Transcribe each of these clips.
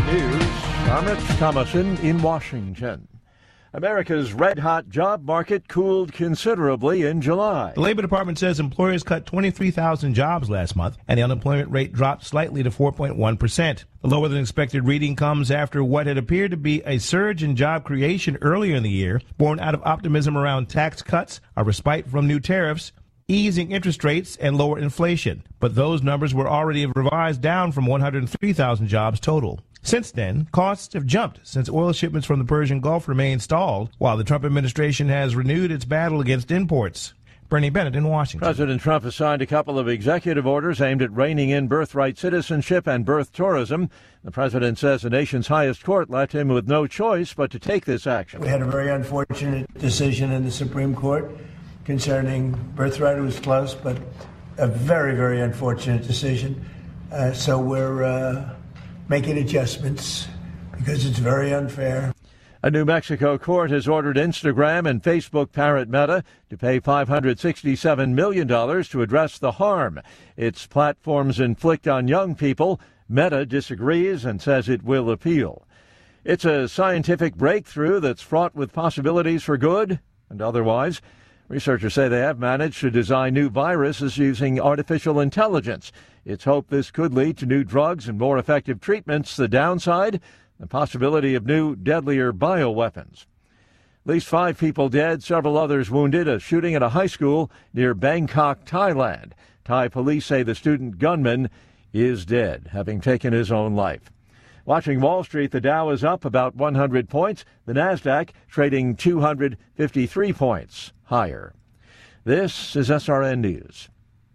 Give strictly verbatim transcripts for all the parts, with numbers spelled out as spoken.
News, I'm Rich Thomason in Washington. America's red-hot job market cooled considerably in July. The Labor Department says employers cut twenty-three thousand jobs last month, and the unemployment rate dropped slightly to four point one percent. The lower-than-expected reading comes after what had appeared to be a surge in job creation earlier in the year, born out of optimism around tax cuts, a respite from new tariffs, easing interest rates, and lower inflation. But those numbers were already revised down from one hundred three thousand jobs total. Since then, costs have jumped since oil shipments from the Persian Gulf remain stalled, while the Trump administration has renewed its battle against imports. Bernie Bennett in Washington. President Trump has signed a couple of executive orders aimed at reining in birthright citizenship and birth tourism. The president says the nation's highest court left him with no choice but to take this action. We had a very unfortunate decision in the Supreme Court concerning birthright. It was close, but a very, very unfortunate decision. Uh, so we're uh, making adjustments because it's very unfair. A New Mexico court has ordered Instagram and Facebook parent Meta to pay five hundred sixty-seven million dollars to address the harm its platforms inflict on young people. Meta disagrees and says it will appeal. It's a scientific breakthrough that's fraught with possibilities for good and otherwise. Researchers say they have managed to design new viruses using artificial intelligence. It's hoped this could lead to new drugs and more effective treatments. The downside, the possibility of new, deadlier bioweapons. At least five people dead, several others wounded. A shooting at a high school near Bangkok, Thailand. Thai police say the student gunman is dead, having taken his own life. Watching Wall Street, the Dow is up about one hundred points. The Nasdaq trading two hundred fifty-three points higher. This is S R N News.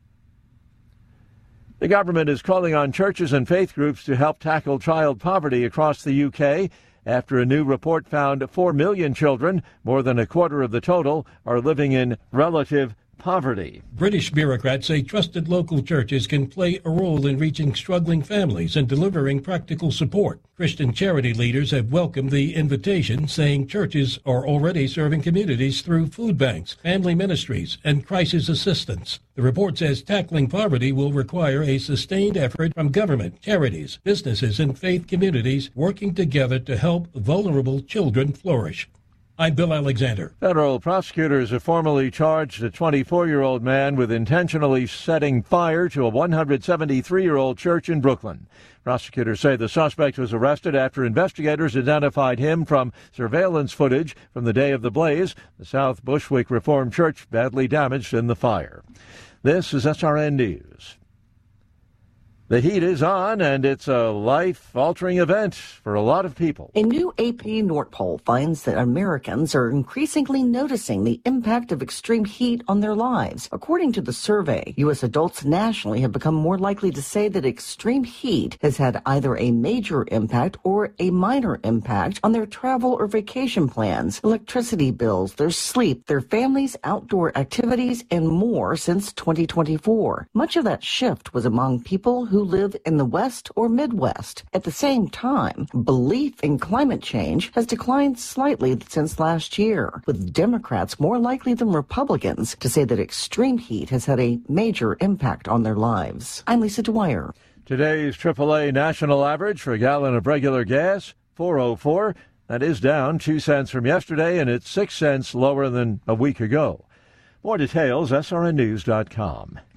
The government is calling on churches and faith groups to help tackle child poverty across the U K after a new report found four million children, more than a quarter of the total, are living in relative poverty. British bureaucrats say trusted local churches can play a role in reaching struggling families and delivering practical support. Christian charity leaders have welcomed the invitation, saying churches are already serving communities through food banks, family ministries, and crisis assistance. The report says tackling poverty will require a sustained effort from government, charities, businesses, and faith communities working together to help vulnerable children flourish. I'm Bill Alexander. Federal prosecutors have formally charged a twenty-four-year-old man with intentionally setting fire to a one hundred seventy-three-year-old church in Brooklyn. Prosecutors say the suspect was arrested after investigators identified him from surveillance footage from the day of the blaze. The South Bushwick Reformed Church badly damaged in the fire. This is S R N News. The heat is on, and it's a life-altering event for a lot of people. A new A P North poll finds that Americans are increasingly noticing the impact of extreme heat on their lives. According to the survey, U S adults nationally have become more likely to say that extreme heat has had either a major impact or a minor impact on their travel or vacation plans, electricity bills, their sleep, their families' outdoor activities, and more since twenty twenty-four. Much of that shift was among people who who live in the West or Midwest. At the same time, belief in climate change has declined slightly since last year, with Democrats more likely than Republicans to say that extreme heat has had a major impact on their lives. I'm Lisa Dwyer. Today's triple A national average for a gallon of regular gas, four oh four. That is down two cents from yesterday, and it's six cents lower than a week ago. More details, S R N news dot com.